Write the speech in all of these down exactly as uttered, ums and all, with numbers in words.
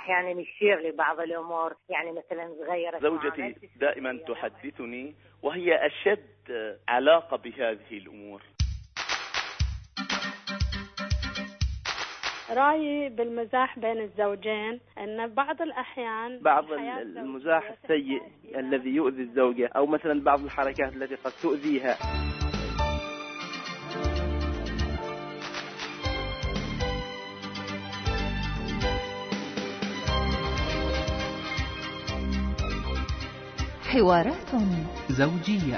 أحيانا يشير لبعض الأمور، يعني مثلا صغيرة. زوجتي دائما تحدثني وهي أشد علاقة بهذه الأمور. رأيي بالمزاح بين الزوجين أن بعض الأحيان بعض المزاح السيء الذي يؤذي الزوجة، أو مثلا بعض الحركات التي قد تؤذيها. حوارات زوجية.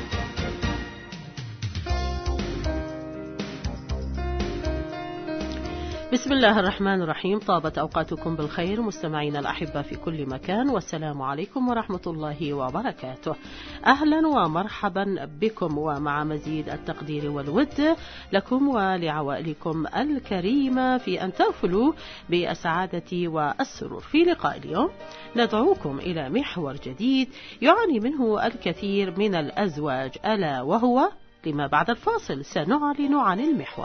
بسم الله الرحمن الرحيم. طابت أوقاتكم بالخير مستمعين الأحبة في كل مكان، والسلام عليكم ورحمة الله وبركاته. أهلا ومرحبا بكم، ومع مزيد التقدير والود لكم ولعوائلكم الكريمة في أن تغفلوا بالسعادة والسرور. في لقاء اليوم ندعوكم إلى محور جديد يعاني منه الكثير من الأزواج، ألا وهو لما بعد الفاصل سنعلن عن المحور.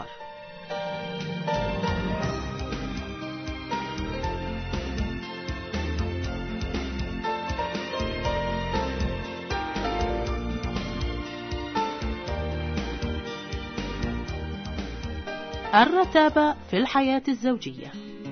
الرتابة في الحياة الزوجية.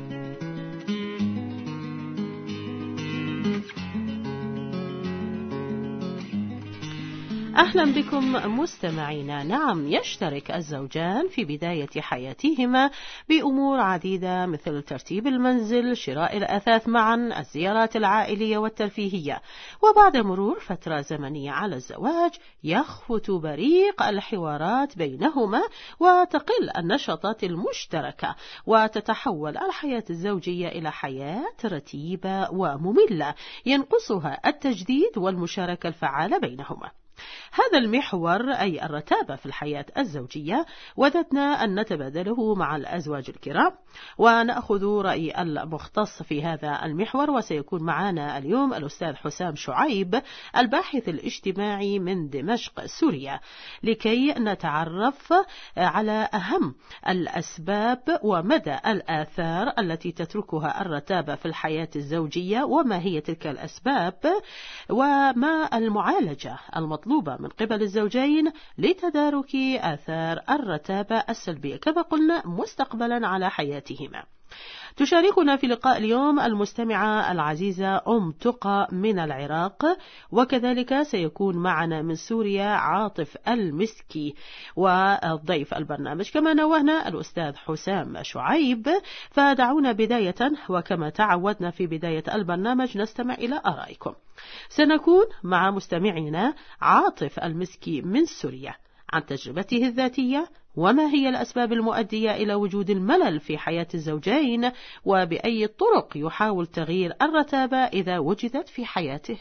أهلا بكم مستمعينا. نعم، يشترك الزوجان في بداية حياتهما بأمور عديدة مثل ترتيب المنزل، شراء الأثاث معا، الزيارات العائلية والترفيهية. وبعد مرور فترة زمنية على الزواج يخفت بريق الحوارات بينهما وتقل النشاطات المشتركة، وتتحول الحياة الزوجية إلى حياة رتيبة ومملة ينقصها التجديد والمشاركة الفعالة بينهما. هذا المحور أي الرتابة في الحياة الزوجية وددنا أن نتبادله مع الأزواج الكرام، ونأخذ رأي المختص في هذا المحور. وسيكون معنا اليوم الأستاذ حسام شعيب الباحث الاجتماعي من دمشق سوريا، لكي نتعرف على أهم الأسباب ومدى الآثار التي تتركها الرتابة في الحياة الزوجية، وما هي تلك الأسباب، وما المعالجة المطلوبة من قبل الزوجين لتدارك آثار الرتابة السلبية كما قلنا مستقبلا على حياتهما. تشاركنا في لقاء اليوم المستمعة العزيزة أم تقى من العراق، وكذلك سيكون معنا من سوريا عاطف المسكي، والضيف البرنامج كما نوهنا الأستاذ حسام شعيب. فدعونا بداية وكما تعودنا في بداية البرنامج نستمع إلى آرائكم. سنكون مع مستمعنا عاطف المسكي من سوريا عن تجربته الذاتية، وما هي الأسباب المؤدية إلى وجود الملل في حياة الزوجين، وبأي طرق يحاول تغيير الرتابة إذا وجدت في حياته.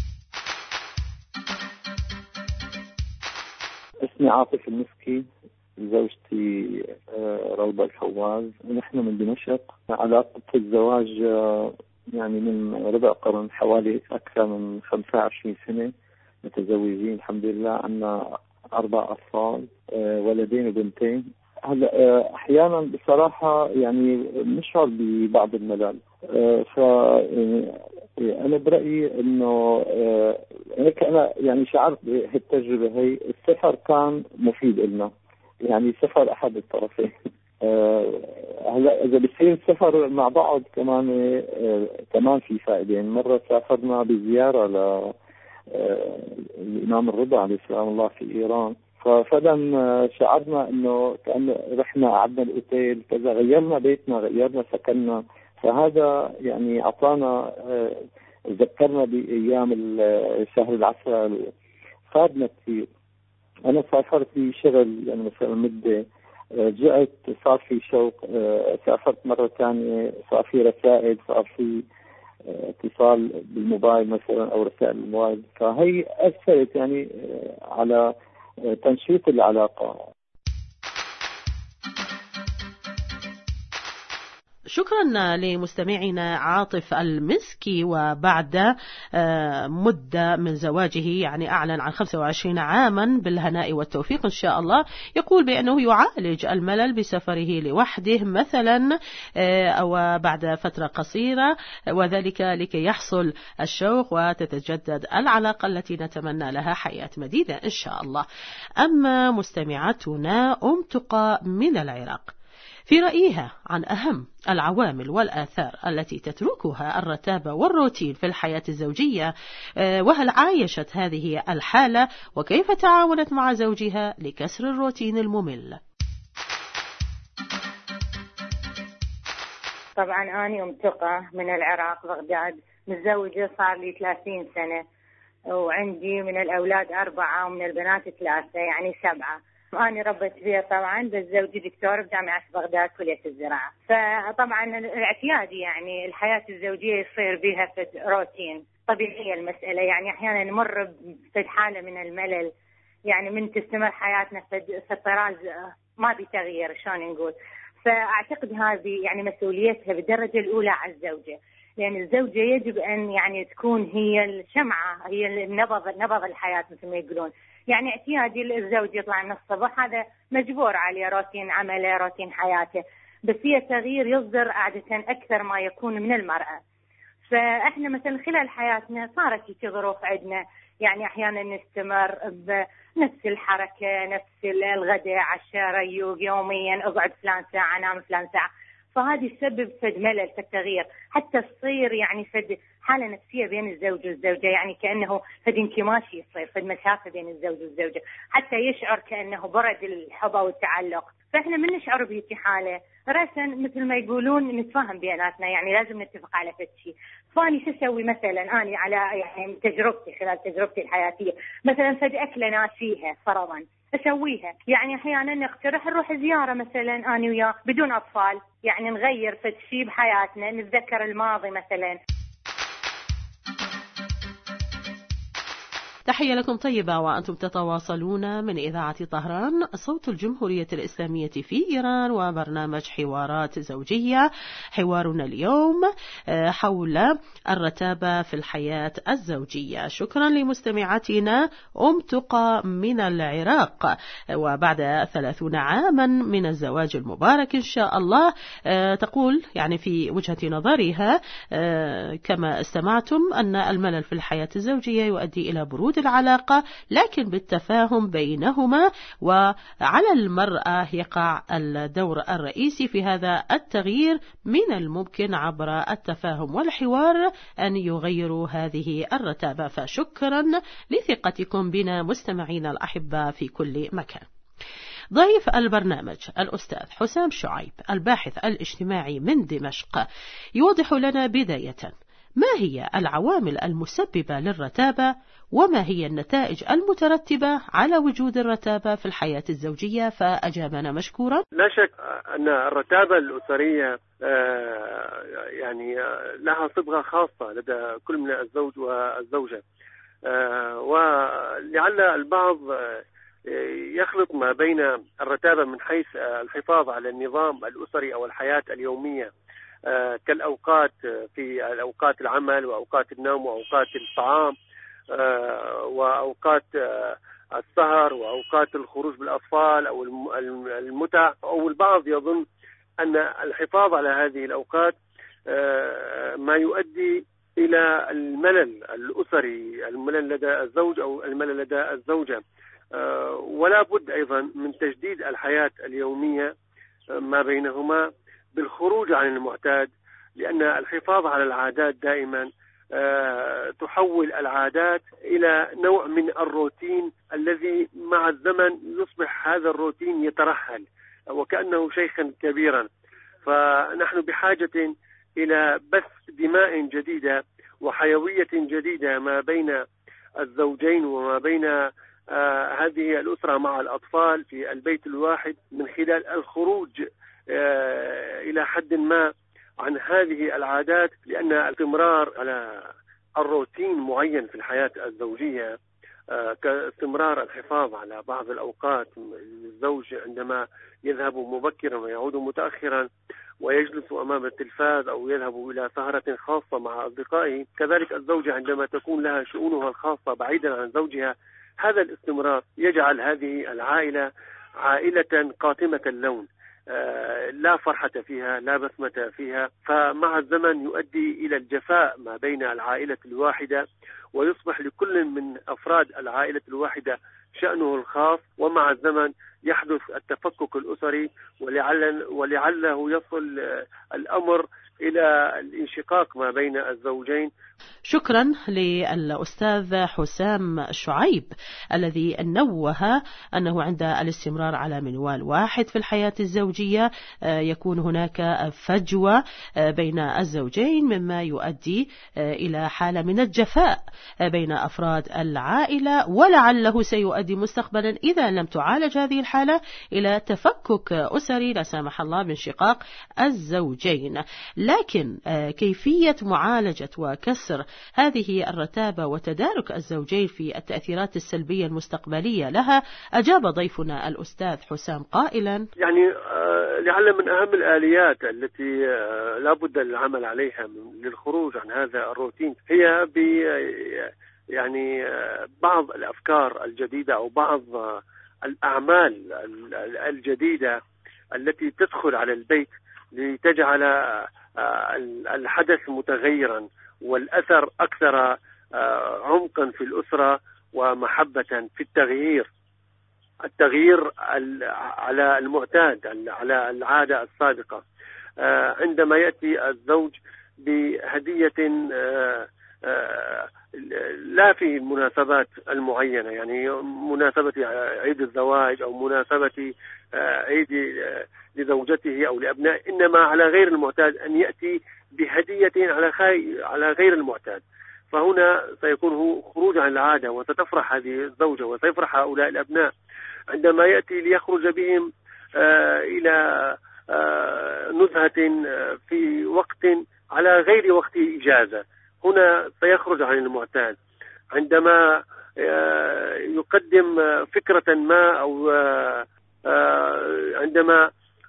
اسمي عاطف المسكي، زوجتي روضة الفواز، ونحن من دمشق. علاقة الزواج يعني من ربع قرن، حوالي أكثر من خمسة وعشرين سنة متزوجين الحمد لله. عنا أربع أطفال، ولدين وبنتين. هلا أحيانا بصراحة يعني نشعر ببعض الملل، ف أنا برأيي إنه هيك أنا يعني شعرت بهالتجربة هي. السفر كان مفيد لنا، يعني سفر أحد الطرفين. هلا إذا بصير السفر مع بعض كمان كمان في فائدين. مرة سافرنا بزيارة ل الإمام الرضا عليه السلام الله في إيران، ففعلا شعرنا إنه كأن رحنا قعدنا الأوتيل كذا، غيرنا بيتنا غيرنا سكننا. فهذا يعني أعطانا، ذكرنا بأيام شهر العسل، فادنا كثير. أنا سافرت في شغل يعني مثلا مدة، رجعت صار في شوق، سافرت مرة ثانية صار في رسائل، صار في اتصال بالموبايل مثلا أو رسائل الموبايل. فهي أثرت يعني على تنشيط العلاقة. شكرا لمستمعنا عاطف المسكي. وبعد مدة من زواجه يعني أعلن عن خمسة وعشرين عاما بالهناء والتوفيق إن شاء الله، يقول بأنه يعالج الملل بسفره لوحده مثلا أو بعد فترة قصيرة، وذلك لكي يحصل الشوق وتتجدد العلاقة التي نتمنى لها حياة مديدة إن شاء الله. أما مستمعتنا أم تقى من العراق، في رأيها عن أهم العوامل والآثار التي تتركها الرتابة والروتين في الحياة الزوجية، وهل عايشت هذه الحالة وكيف تعاونت مع زوجها لكسر الروتين الممل؟ طبعا أنا أم تقى من العراق بغداد، متزوجة صار لي ثلاثين سنة، وعندي من الأولاد أربعة ومن البنات ثلاثة، يعني سبعة. أنا ربت بيها طبعا، بس زوجي دكتور بجامعة بغداد كلية الزراعة. فطبعا الاعتيادي يعني الحياة الزوجية يصير بها في روتين طبيعية المسألة، يعني أحيانا نمر في حالة من الملل، يعني من تستمر حياتنا في طراز ما بتغيير شلون نقول. فأعتقد هذه يعني مسؤوليتها بالدرجة الأولى على الزوجة، لأن الزوجة يجب أن يعني تكون هي الشمعة، هي النبض نبض الحياة مثل ما يقولون. يعني اعتيادي الزوج يطلع من الصبح هذا مجبور عليه، روتين عمله روتين حياته، بس هي تغيير يصدر عادة أكثر ما يكون من المرأة. فإحنا مثلا خلال حياتنا صارت هيك ظروف عندنا، يعني أحيانا نستمر بنفس الحركة، نفس الغداء عشاء ريوق يوميا، أقعد فلان ساعة أنام فلان ساعة، فهذه تسبب فد ملل في التغيير، حتى تصير يعني فد حالة نفسية بين الزوج والزوجة، يعني كأنه فد انكماش يصير، فد مسافة بين الزوج والزوجة، حتى يشعر كأنه برد الحب والتعلق. فإحنا من نشعر بهذه حالة رأسا مثل ما يقولون نتفاهم بيناتنا، يعني لازم نتفق على فد شيء. فاني شو اسوي مثلا أنا على يعني تجربتي خلال تجربتي الحياتية، مثلا فد أكلة ناسيها فرضا أسويها، يعني أحيانا نقترح نروح زيارة مثلا أنا وياه بدون أطفال، يعني نغير فد شيء بحياتنا، نتذكر الماضي مثلا. تحية لكم طيبة وأنتم تتواصلون من إذاعة طهران صوت الجمهورية الإسلامية في إيران، وبرنامج حوارات زوجية. حوارنا اليوم حول الرتابة في الحياة الزوجية. شكرا لمستمعاتنا أم تقى من العراق، وبعد ثلاثون عاما من الزواج المبارك إن شاء الله، تقول يعني في وجهة نظرها كما استمعتم أن الملل في الحياة الزوجية يؤدي إلى برود العلاقة، لكن بالتفاهم بينهما، وعلى المرأة يقع الدور الرئيسي في هذا التغيير، من الممكن عبر التفاهم والحوار أن يغيروا هذه الرتابة. فشكرا لثقتكم بنا مستمعين الأحباء في كل مكان. ضيف البرنامج الأستاذ حسام شعيب الباحث الاجتماعي من دمشق يوضح لنا بداية ما هي العوامل المسببة للرتابة، وما هي النتائج المترتبة على وجود الرتابة في الحياة الزوجية. فأجابنا مشكورا. لا شك أن الرتابة الأسرية يعني لها صبغة خاصة لدى كل من الزوج والزوجة، ولعل البعض يخلط ما بين الرتابة من حيث الحفاظ على النظام الأسري أو الحياة اليومية كالأوقات في الأوقات العمل وأوقات النوم وأوقات الطعام وأوقات السهر وأوقات الخروج بالأطفال أو المتع، أو البعض يظن أن الحفاظ على هذه الأوقات ما يؤدي إلى الملل الأسري، الملل لدى الزوج أو الملل لدى الزوجة. ولا بد أيضا من تجديد الحياة اليومية ما بينهما بالخروج عن المعتاد، لأن الحفاظ على العادات دائما تحول العادات إلى نوع من الروتين الذي مع الزمن يصبح هذا الروتين يترحل وكأنه شيخا كبيرا. فنحن بحاجة إلى بث دماء جديدة وحيوية جديدة ما بين الزوجين وما بين آه هذه الأسرة مع الأطفال في البيت الواحد، من خلال الخروج آه إلى حد ما عن هذه العادات، لأن الاستمرار على الروتين معين في الحياة الزوجية كاستمرار الحفاظ على بعض الأوقات، الزوج عندما يذهب مبكرا ويعود متأخرا ويجلس أمام التلفاز أو يذهب إلى سهرة خاصة مع أصدقائه، كذلك الزوجة عندما تكون لها شؤونها الخاصة بعيدا عن زوجها. هذا الاستمرار يجعل هذه العائلة عائلة قاتمة اللون، لا فرحة فيها، لا بسمة فيها، فمع الزمن يؤدي إلى الجفاء ما بين العائلة الواحدة، ويصبح لكل من أفراد العائلة الواحدة شأنه الخاص، ومع الزمن يحدث التفكك الأسري، ولعل ولعله يصل الأمر إلى الانشقاق ما بين الزوجين. شكرا للأستاذ حسام شعيب الذي نوه أنه عند الاستمرار على منوال واحد في الحياة الزوجية يكون هناك فجوة بين الزوجين، مما يؤدي إلى حالة من الجفاء بين أفراد العائلة، ولعله سيؤدي مستقبلا إذا لم تعالج هذه الحالة إلى تفكك أسري لا سامح الله بانشقاق الزوجين. لكن كيفية معالجة وكسر هذه الرتابة وتدارك الزوجين في التأثيرات السلبية المستقبلية لها، أجاب ضيفنا الأستاذ حسام قائلا: يعني لعل من أهم الآليات التي لا بد للعمل عليها للخروج عن هذا الروتين هي ب يعني بعض الأفكار الجديدة أو بعض الأعمال الجديدة التي تدخل على البيت لتجعل الحدث متغيرا والأثر أكثر عمقا في الأسرة ومحبة في التغيير التغيير على المعتاد، على العادة السابقة. عندما يأتي الزوج بهدية لا في المناسبات المعينة، يعني مناسبة عيد الزواج أو مناسبة عيد لزوجته أو لأبنائه، إنما على غير المعتاد أن يأتي بهدية على على غير المعتاد، فهنا سيكون خروج عن العادة، وستفرح هذه الزوجة وسيفرح هؤلاء الأبناء عندما يأتي ليخرج بهم إلى نزهة في وقت على غير وقت إجازة. هنا سيخرج عن المعتاد. عندما يقدم فكرة ما أو عندما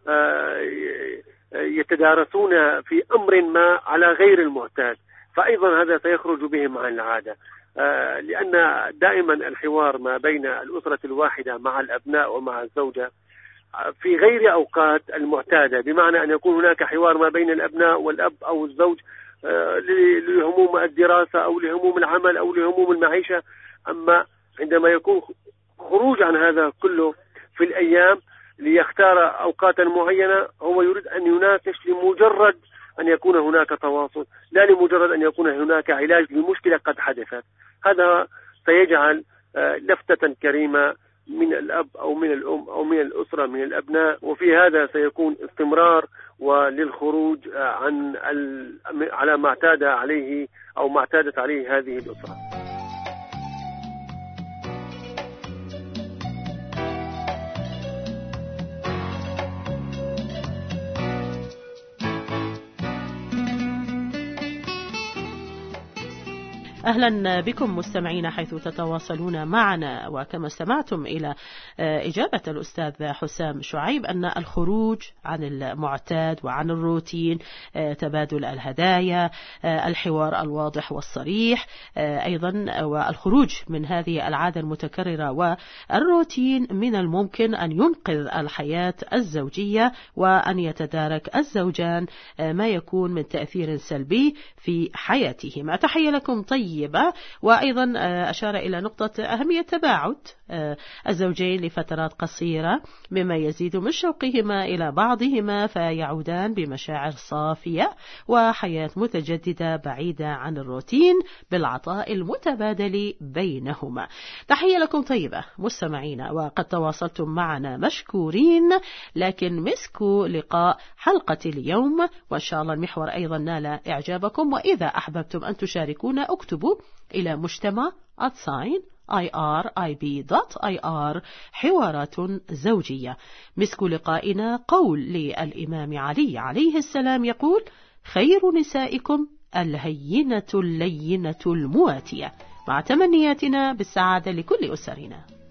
يتدارسون في أمر ما على غير المعتاد، فأيضا هذا سيخرج بهم عن العادة، لأن دائما الحوار ما بين الأسرة الواحدة مع الأبناء ومع الزوجة في غير أوقات المعتادة، بمعنى أن يكون هناك حوار ما بين الأبناء والأب أو الزوج لهموم الدراسة أو لهموم العمل أو لهموم المعيشة. أما عندما يكون خروج عن هذا كله في الأيام ليختار أوقاتا معينة، هو يريد أن يناقش لمجرد أن يكون هناك تواصل، لا لمجرد أن يكون هناك علاج لمشكلة قد حدثت. هذا سيجعل لفتة كريمة من الأب أو من الأم أو من الأسرة من الأبناء، وفي هذا سيكون استمرار وللخروج عن على ما اعتاد عليه أو ما اعتادت عليه هذه الأسرة. أهلا بكم مستمعين حيث تتواصلون معنا، وكما استمعتم إلى إجابة الأستاذ حسام شعيب أن الخروج عن المعتاد وعن الروتين، تبادل الهدايا، الحوار الواضح والصريح، أيضا والخروج من هذه العادة المتكررة والروتين من الممكن أن ينقذ الحياة الزوجية وأن يتدارك الزوجان ما يكون من تأثير سلبي في حياتهما. تحية لكم طيب. وأيضا أشار إلى نقطة أهمية تباعد الزوجين لفترات قصيرة مما يزيد من شوقهما إلى بعضهما، فيعودان بمشاعر صافية وحياة متجددة بعيدة عن الروتين بالعطاء المتبادل بينهما. تحية لكم طيبة مستمعينا، وقد تواصلتم معنا مشكورين، لكن مسكوا لقاء حلقة اليوم، وإن شاء الله المحور أيضا نال إعجابكم. وإذا أحببتم أن تشاركونا اكتبوا إلى مجتمع أتساين آي آر آي بي دوت آي آر حوارات زوجية. مسك لقائنا قول للإمام علي عليه السلام يقول: خير نسائكم الهينة اللينة المواتية. مع تمنياتنا بالسعادة لكل أسرنا.